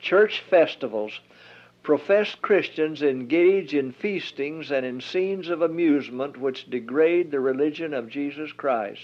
Church festivals. Professed Christians engage in feastings and in scenes of amusement which degrade the religion of Jesus Christ.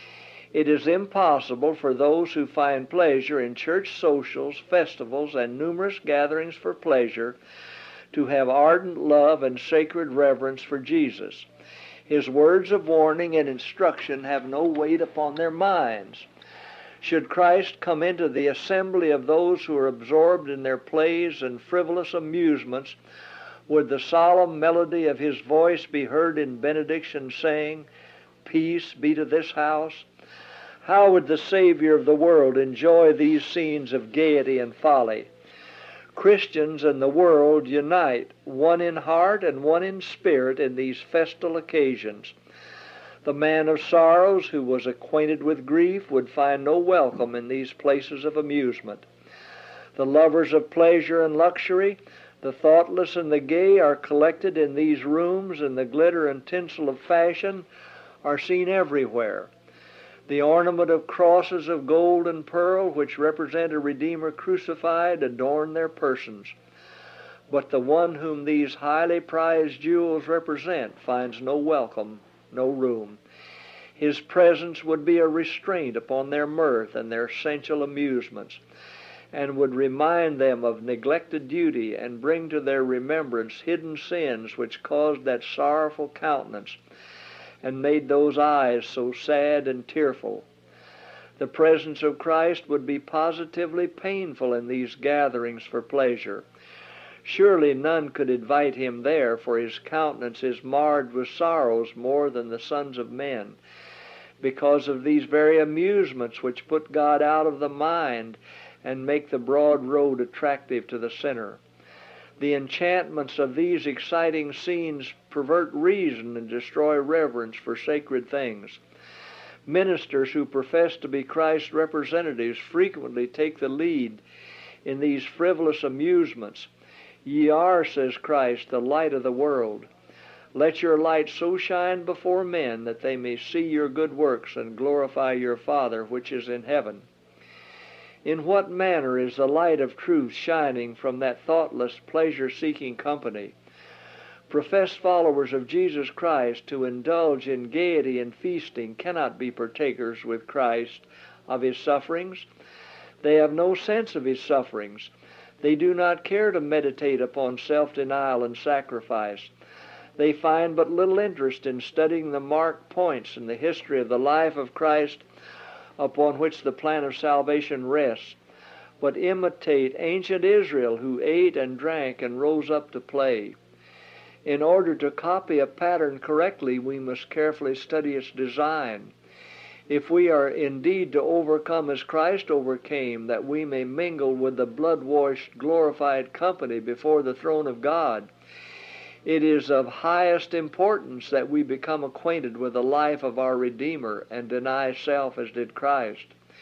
It is impossible for those who find pleasure in church socials, festivals, and numerous gatherings for pleasure to have ardent love and sacred reverence for Jesus. His words of warning and instruction have no weight upon their minds. Should Christ come into the assembly of those who are absorbed in their plays and frivolous amusements, would the solemn melody of his voice be heard in benediction saying, "Peace be to this house"? How would the Savior of the world enjoy these scenes of gaiety and folly? Christians and the world unite, one in heart and one in spirit, in these festal occasions. The man of sorrows who was acquainted with grief would find no welcome in these places of amusement. The lovers of pleasure and luxury, the thoughtless and the gay, are collected in these rooms, and the glitter and tinsel of fashion are seen everywhere. The ornament of crosses of gold and pearl, which represent a Redeemer crucified, adorn their persons. But the one whom these highly prized jewels represent finds no welcome, no room. His presence would be a restraint upon their mirth and their sensual amusements, and would remind them of neglected duty and bring to their remembrance hidden sins which caused that sorrowful countenance and made those eyes so sad and tearful. The presence of Christ would be positively painful in these gatherings for pleasure. Surely none could invite him there, for his countenance is marred with sorrows more than the sons of men, because of these very amusements which put God out of the mind and make the broad road attractive to the sinner. The enchantments of these exciting scenes pervert reason and destroy reverence for sacred things. Ministers who profess to be Christ's representatives frequently take the lead in these frivolous amusements. "Ye are," says Christ, "the light of the world. Let your light so shine before men that they may see your good works and glorify your Father which is in heaven." In what manner is the light of truth shining from that thoughtless, pleasure-seeking company? Professed followers of Jesus Christ who indulge in gaiety and feasting cannot be partakers with Christ of his sufferings. They have no sense of his sufferings. They do not care to meditate upon self-denial and sacrifice. They find but little interest in studying the marked points in the history of the life of Christ upon which the plan of salvation rests, but imitate ancient Israel, who ate and drank and rose up to play. In order to copy a pattern correctly, we must carefully study its design. If we are indeed to overcome as Christ overcame, that we may mingle with the blood-washed, glorified company before the throne of God, it is of highest importance that we become acquainted with the life of our Redeemer and deny self as did Christ.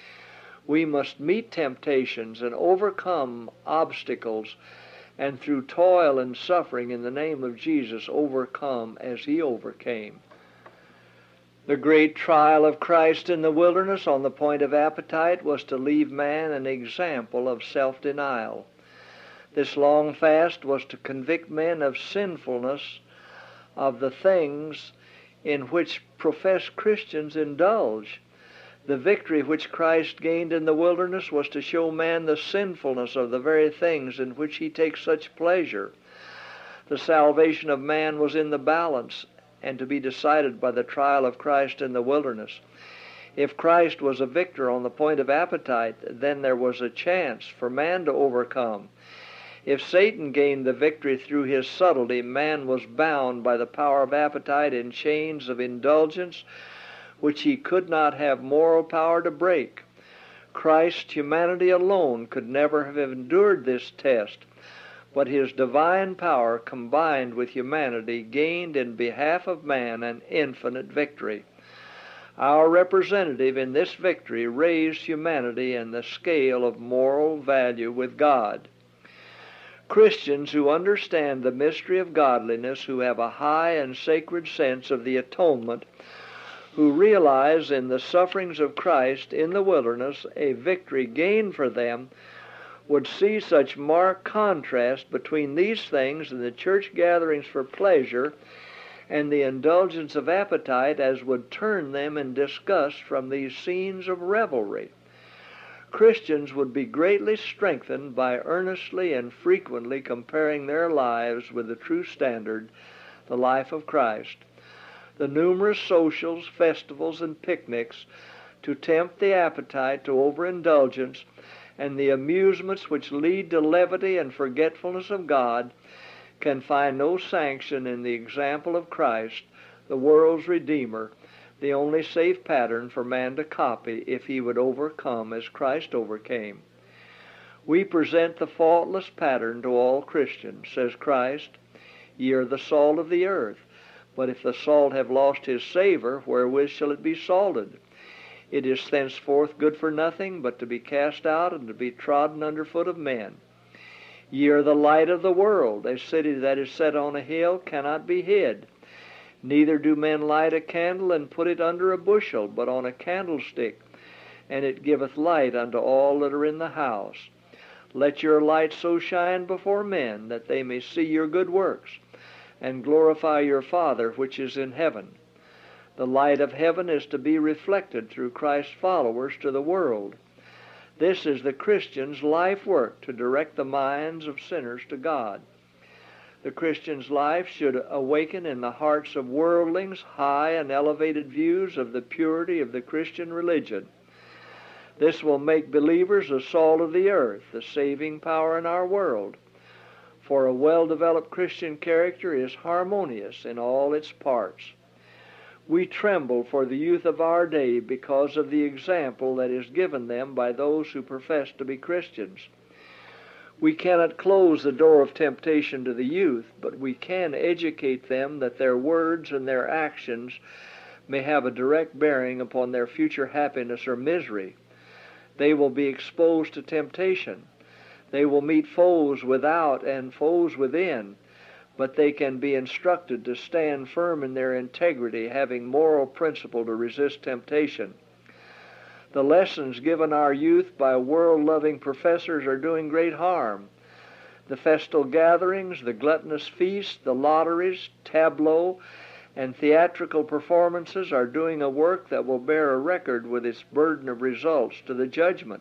We must meet temptations and overcome obstacles, and through toil and suffering in the name of Jesus overcome as he overcame. The great trial of Christ in the wilderness on the point of appetite was to leave man an example of self-denial. This long fast was to convict men of sinfulness of the things in which professed Christians indulge. The victory which Christ gained in the wilderness was to show man the sinfulness of the very things in which he takes such pleasure. The salvation of man was in the balance, and to be decided by the trial of Christ in the wilderness. If Christ was a victor on the point of appetite, then there was a chance for man to overcome. If Satan gained the victory through his subtlety, man was bound by the power of appetite in chains of indulgence which he could not have moral power to break. Christ's humanity alone could never have endured this test, but his divine power combined with humanity gained in behalf of man an infinite victory. Our representative in this victory raised humanity in the scale of moral value with God. Christians who understand the mystery of godliness, who have a high and sacred sense of the atonement, who realize in the sufferings of Christ in the wilderness a victory gained for them, would see such marked contrast between these things and the church gatherings for pleasure and the indulgence of appetite as would turn them in disgust from these scenes of revelry. Christians would be greatly strengthened by earnestly and frequently comparing their lives with the true standard, the life of Christ. The numerous socials, festivals, and picnics to tempt the appetite to overindulgence, and the amusements which lead to levity and forgetfulness of God, can find no sanction in the example of Christ, the world's Redeemer, the only safe pattern for man to copy if he would overcome as Christ overcame. We present the faultless pattern to all Christians. Says Christ, "Ye are the salt of the earth. But if the salt have lost his savor, wherewith shall it be salted? It is thenceforth good for nothing, but to be cast out and to be trodden under foot of men. Ye are the light of the world. A city that is set on a hill cannot be hid. Neither do men light a candle and put it under a bushel, but on a candlestick, and it giveth light unto all that are in the house. Let your light so shine before men, that they may see your good works, and glorify your Father which is in heaven." The light of heaven is to be reflected through Christ's followers to the world. This is the Christian's life work, to direct the minds of sinners to God. The Christian's life should awaken in the hearts of worldlings high and elevated views of the purity of the Christian religion. This will make believers the salt of the earth, the saving power in our world. For a well-developed Christian character is harmonious in all its parts. We tremble for the youth of our day because of the example that is given them by those who profess to be Christians. We cannot close the door of temptation to the youth, but we can educate them that their words and their actions may have a direct bearing upon their future happiness or misery. They will be exposed to temptation. They will meet foes without and foes within, but they can be instructed to stand firm in their integrity, having moral principle to resist temptation. The lessons given our youth by world-loving professors are doing great harm. The festal gatherings, the gluttonous feasts, the lotteries, tableaux, and theatrical performances are doing a work that will bear a record with its burden of results to the judgment.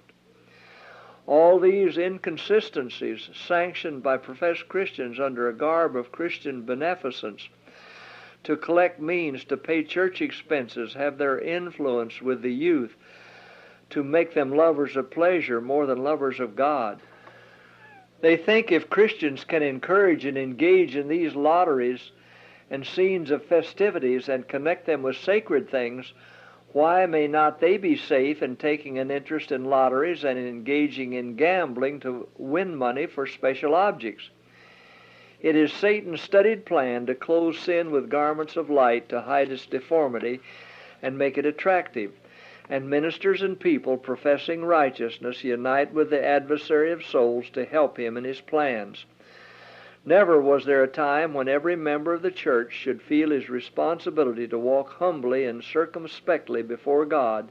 All these inconsistencies, sanctioned by professed Christians under a garb of Christian beneficence, to collect means to pay church expenses, have their influence with the youth to make them lovers of pleasure more than lovers of God. They think if Christians can encourage and engage in these lotteries and scenes of festivities and connect them with sacred things, why may not they be safe in taking an interest in lotteries and in engaging in gambling to win money for special objects? It is Satan's studied plan to clothe sin with garments of light to hide its deformity and make it attractive. And ministers and people professing righteousness unite with the adversary of souls to help him in his plans. Never was there a time when every member of the church should feel his responsibility to walk humbly and circumspectly before God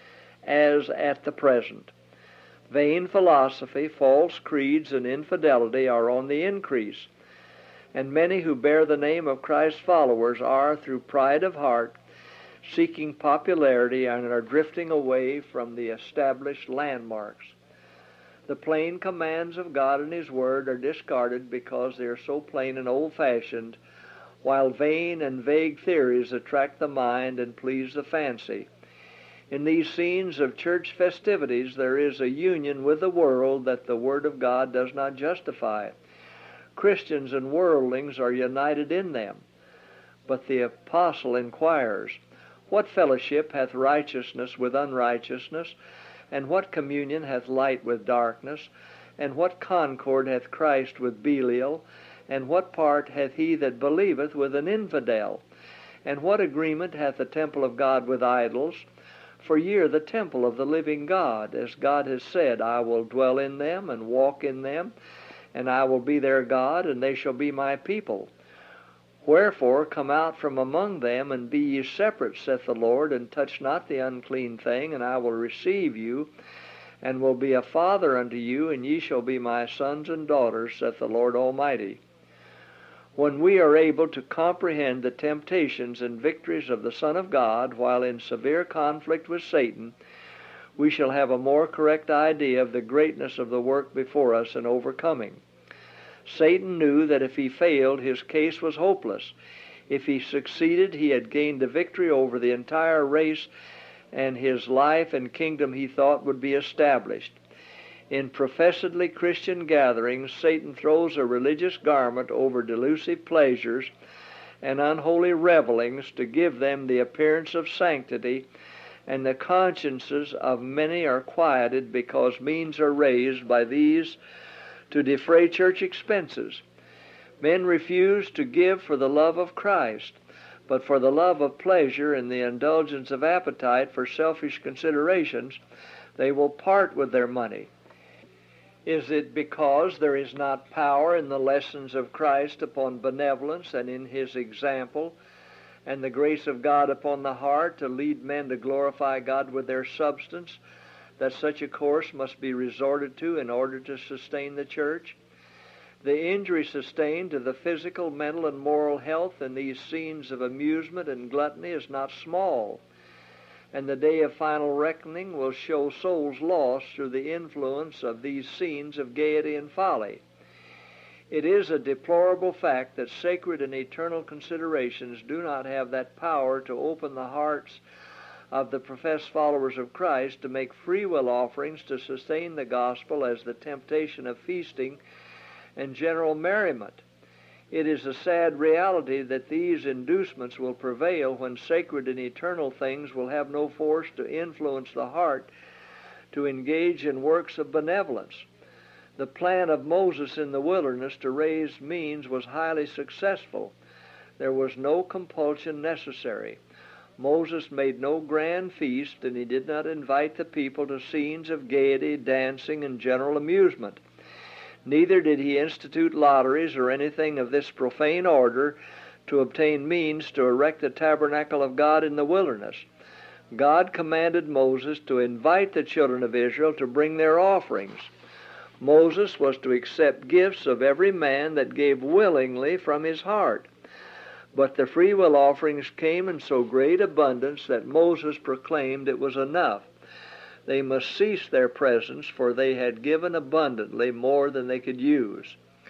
as at the present. Vain philosophy, false creeds, and infidelity are on the increase, and many who bear the name of Christ's followers are, through pride of heart, seeking popularity and are drifting away from the established landmarks. The plain commands of God and His Word are discarded because they are so plain and old-fashioned, while vain and vague theories attract the mind and please the fancy. In these scenes of church festivities there is a union with the world that the Word of God does not justify. Christians and worldlings are united in them. But the apostle inquires, "What fellowship hath righteousness with unrighteousness? And what communion hath light with darkness? And what concord hath Christ with Belial? And what part hath he that believeth with an infidel? And what agreement hath the temple of God with idols? For ye are the temple of the living God, as God has said, I will dwell in them and walk in them, and I will be their God, and they shall be my people. Wherefore come out from among them, and be ye separate, saith the Lord, and touch not the unclean thing, and I will receive you, and will be a father unto you, and ye shall be my sons and daughters, saith the Lord Almighty. When we are able to comprehend the temptations and victories of the Son of God while in severe conflict with Satan, we shall have a more correct idea of the greatness of the work before us in overcoming. Satan knew that if he failed, his case was hopeless. If he succeeded, he had gained the victory over the entire race, and his life and kingdom, he thought, would be established. In professedly Christian gatherings, Satan throws a religious garment over delusive pleasures and unholy revelings to give them the appearance of sanctity, and the consciences of many are quieted because means are raised by these to defray church expenses. Men refuse to give for the love of Christ, but for the love of pleasure and the indulgence of appetite for selfish considerations, they will part with their money. Is it because there is not power in the lessons of Christ upon benevolence and in his example, and the grace of God upon the heart to lead men to glorify God with their substance, that such a course must be resorted to in order to sustain the church? The injury sustained to the physical, mental, and moral health in these scenes of amusement and gluttony is not small, and the day of final reckoning will show souls lost through the influence of these scenes of gaiety and folly. It is a deplorable fact that sacred and eternal considerations do not have that power to open the hearts of the professed followers of Christ to make free will offerings to sustain the gospel as the temptation of feasting and general merriment. It is a sad reality that these inducements will prevail when sacred and eternal things will have no force to influence the heart to engage in works of benevolence. The plan of Moses in the wilderness to raise means was highly successful. There was no compulsion necessary. Moses made no grand feast, and he did not invite the people to scenes of gaiety, dancing, and general amusement. Neither did he institute lotteries or anything of this profane order to obtain means to erect the tabernacle of God in the wilderness. God commanded Moses to invite the children of Israel to bring their offerings. Moses was to accept gifts of every man that gave willingly from his heart. But the free will offerings came in so great abundance that Moses proclaimed it was enough. They must cease their presents, for they had given abundantly more than they could use.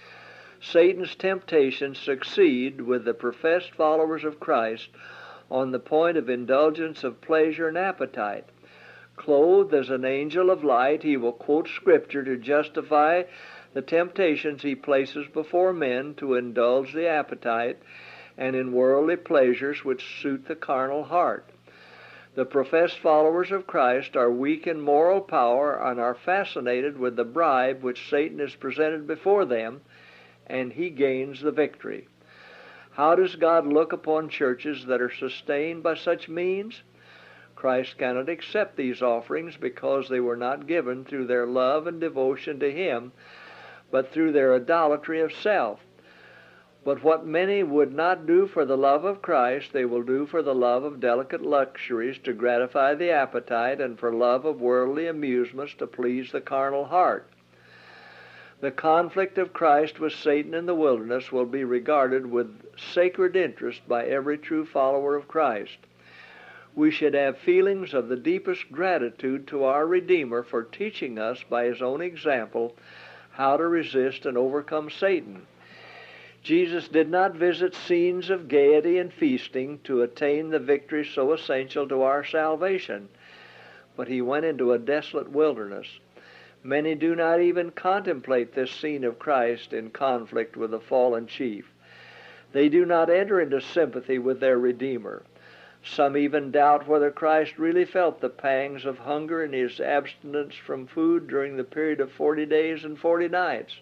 Satan's temptations succeed with the professed followers of Christ on the point of indulgence of pleasure and appetite. Clothed as an angel of light, he will quote Scripture to justify the temptations he places before men to indulge the appetite and in worldly pleasures which suit the carnal heart. The professed followers of Christ are weak in moral power and are fascinated with the bribe which Satan has presented before them, and he gains the victory. How does God look upon churches that are sustained by such means? Christ cannot accept these offerings because they were not given through their love and devotion to him, but through their idolatry of self. But what many would not do for the love of Christ, they will do for the love of delicate luxuries to gratify the appetite and for love of worldly amusements to please the carnal heart. The conflict of Christ with Satan in the wilderness will be regarded with sacred interest by every true follower of Christ. We should have feelings of the deepest gratitude to our Redeemer for teaching us by his own example how to resist and overcome Satan. Jesus did not visit scenes of gaiety and feasting to attain the victory so essential to our salvation, but he went into a desolate wilderness. Many do not even contemplate this scene of Christ in conflict with the fallen chief. They do not enter into sympathy with their Redeemer. Some even doubt whether Christ really felt the pangs of hunger in his abstinence from food during the period of 40 days and 40 nights.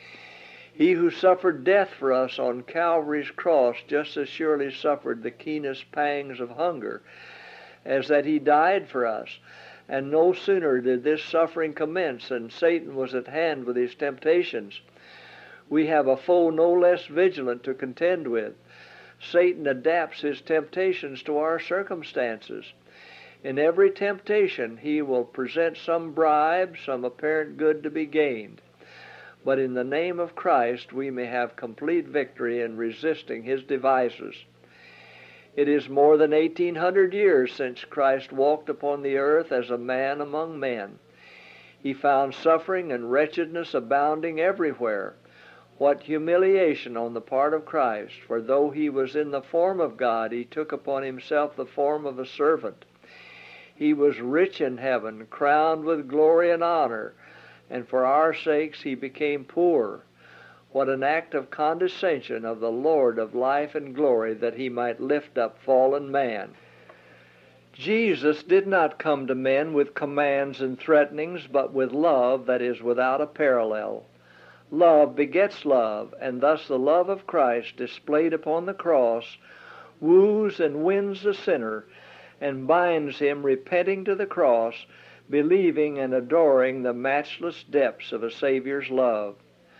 He who suffered death for us on Calvary's cross just as surely suffered the keenest pangs of hunger as that he died for us. And no sooner did this suffering commence than Satan was at hand with his temptations. We have a foe no less vigilant to contend with. Satan adapts his temptations to our circumstances. In every temptation he will present some bribe, some apparent good to be gained. But in the name of Christ we may have complete victory in resisting his devices. It is more than 1800 years since Christ walked upon the earth as a man among men. He found suffering and wretchedness abounding everywhere. What humiliation on the part of Christ, for though he was in the form of God, he took upon himself the form of a servant. He was rich in heaven, crowned with glory and honor, and for our sakes he became poor. What an act of condescension of the Lord of life and glory, that he might lift up fallen man. Jesus did not come to men with commands and threatenings, but with love that is without a parallel. Love begets love, and thus the love of Christ displayed upon the cross woos and wins the sinner and binds him repenting to the cross, believing and adoring the matchless depths of a Savior's love.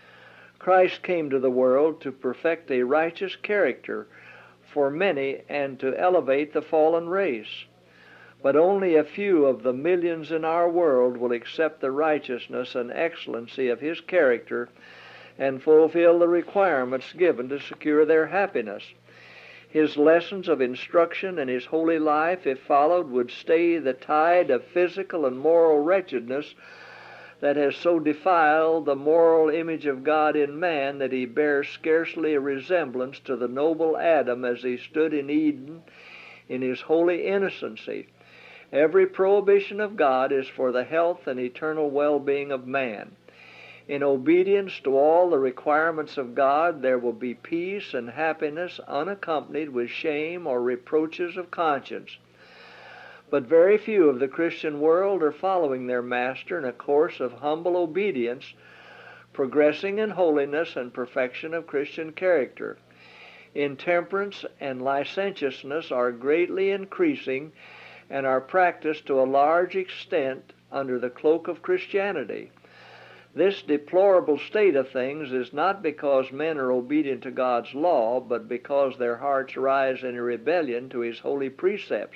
Christ came to the world to perfect a righteous character for many and to elevate the fallen race. But only a few of the millions in our world will accept the righteousness and excellency of his character and fulfill the requirements given to secure their happiness. His lessons of instruction and his holy life, if followed, would stay the tide of physical and moral wretchedness that has so defiled the moral image of God in man that he bears scarcely a resemblance to the noble Adam as he stood in Eden in his holy innocency. Every prohibition of God is for the health and eternal well-being of man. In obedience to all the requirements of God, there will be peace and happiness unaccompanied with shame or reproaches of conscience. But very few of the Christian world are following their Master in a course of humble obedience, progressing in holiness and perfection of Christian character. Intemperance and licentiousness are greatly increasing and are practiced to a large extent under the cloak of Christianity. This deplorable state of things is not because men are obedient to God's law, but because their hearts rise in rebellion to his holy precepts.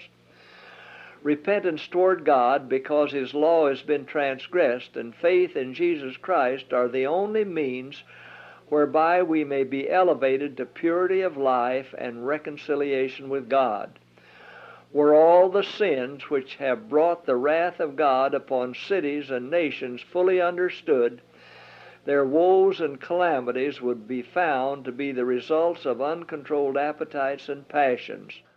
Repentance toward God because his law has been transgressed, and faith in Jesus Christ are the only means whereby we may be elevated to purity of life and reconciliation with God. Were all the sins which have brought the wrath of God upon cities and nations fully understood, their woes and calamities would be found to be the results of uncontrolled appetites and passions.